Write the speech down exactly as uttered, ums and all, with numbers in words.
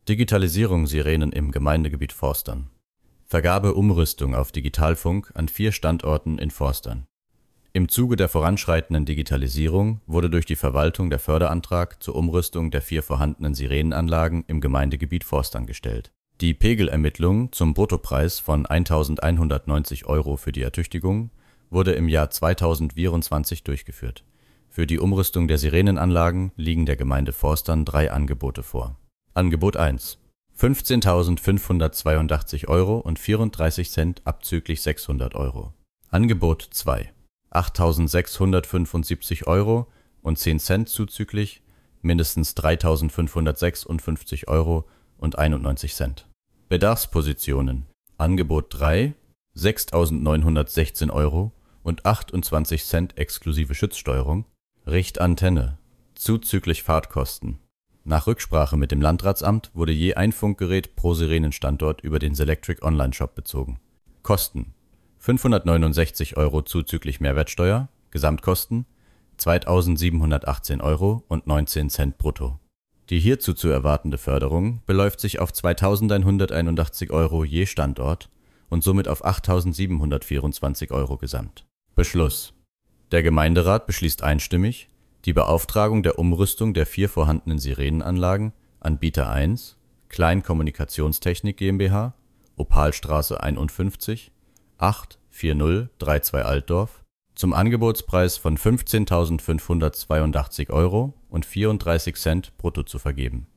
Digitalisierung Sirenen im Gemeindegebiet Forstern. Vergabe Umrüstung auf Digitalfunk an vier Standorten in Forstern. Im Zuge der voranschreitenden Digitalisierung wurde durch die Verwaltung der Förderantrag zur Umrüstung der vier vorhandenen Sirenenanlagen im Gemeindegebiet Forstern gestellt. Die Pegelermittlung zum Bruttopreis von eintausendeinhundertneunzig Euro für die Ertüchtigung wurde im Jahr zweitausendvierundzwanzig durchgeführt. Für die Umrüstung der Sirenenanlagen liegen der Gemeinde Forstern drei Angebote vor. Angebot eins: fünfzehntausendfünfhundertzweiundachtzig Euro und vierunddreißig Cent abzüglich sechshundert Euro. Angebot zwei: achttausendsechshundertfünfundsiebzig Euro und zehn Cent zuzüglich, mindestens dreitausendfünfhundertsechsundfünfzig Euro und einundneunzig Cent. Bedarfspositionen: Angebot drei: sechstausendneunhundertsechzehn Euro und achtundzwanzig Cent exklusive Schutzsteuerung. Richtantenne zuzüglich Fahrtkosten. Nach Rücksprache mit dem Landratsamt wurde je ein Funkgerät pro Sirenenstandort über den Selectric Online-Shop bezogen. Kosten: fünfhundertneunundsechzig Euro zuzüglich Mehrwertsteuer, Gesamtkosten zweitausendsiebenhundertachtzehn Euro und neunzehn Cent brutto. Die hierzu zu erwartende Förderung beläuft sich auf zweitausendeinhunderteinundachtzig Euro je Standort und somit auf achttausendsiebenhundertvierundzwanzig Euro Gesamt. Beschluss: Der Gemeinderat beschließt einstimmig die Beauftragung der Umrüstung der vier vorhandenen Sirenenanlagen an Bieter eins, Klein Kommunikationstechnik GmbH, Opalstraße einundfünfzig, acht vier null drei zwei Altdorf, zum Angebotspreis von fünfzehntausendfünfhundertzweiundachtzig Euro und vierunddreißig Cent brutto zu vergeben